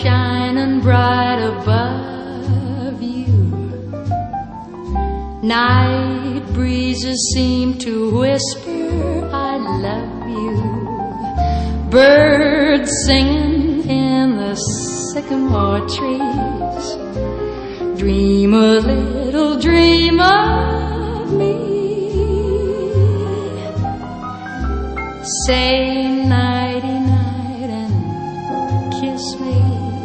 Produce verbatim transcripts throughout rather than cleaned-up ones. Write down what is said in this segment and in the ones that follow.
shining bright above you. Night breezes seem to whisper, I love you. Birds singing in the sycamore trees. Dream a little dream of me. Say nighty-night and kiss me.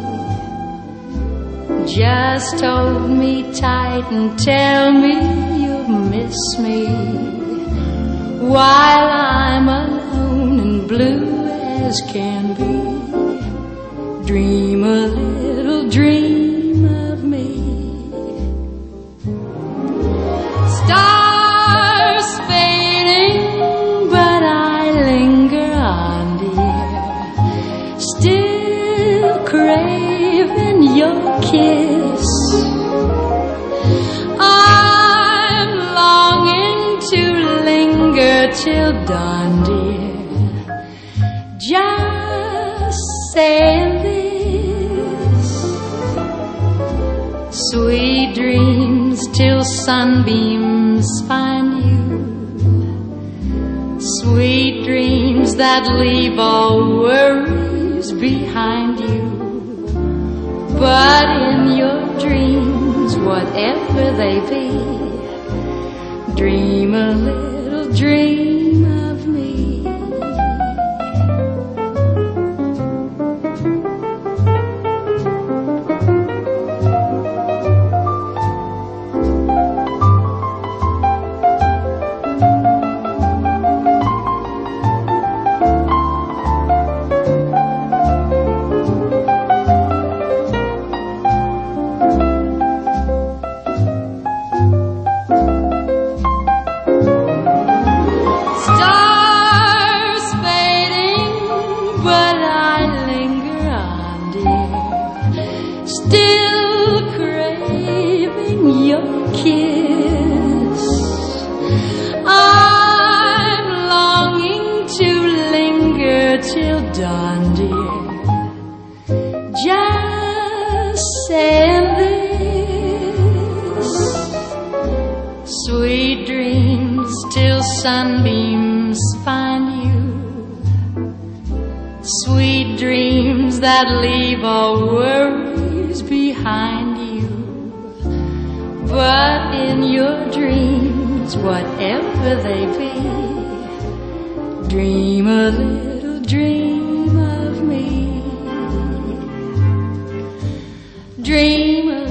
Just hold me tight and tell me you'll miss me. While I'm alone and blue as can be, dream a little dream of me. Stars fading, but I linger on, dear, still craving your kiss. I'm longing to linger till dawn, dear, just saying this. Sweet dreams till sunbeams find you. Sweet dreams that leave all worries behind you. But in your dreams, whatever they be, dream a little dream of me. Still craving your kiss. I'm longing to linger till dawn, dear, just saying this. Sweet dreams till sunbeams find you. Sweet dreams that leave all worries behind you. But in your dreams, whatever they be, dream a little dream of me. Dream a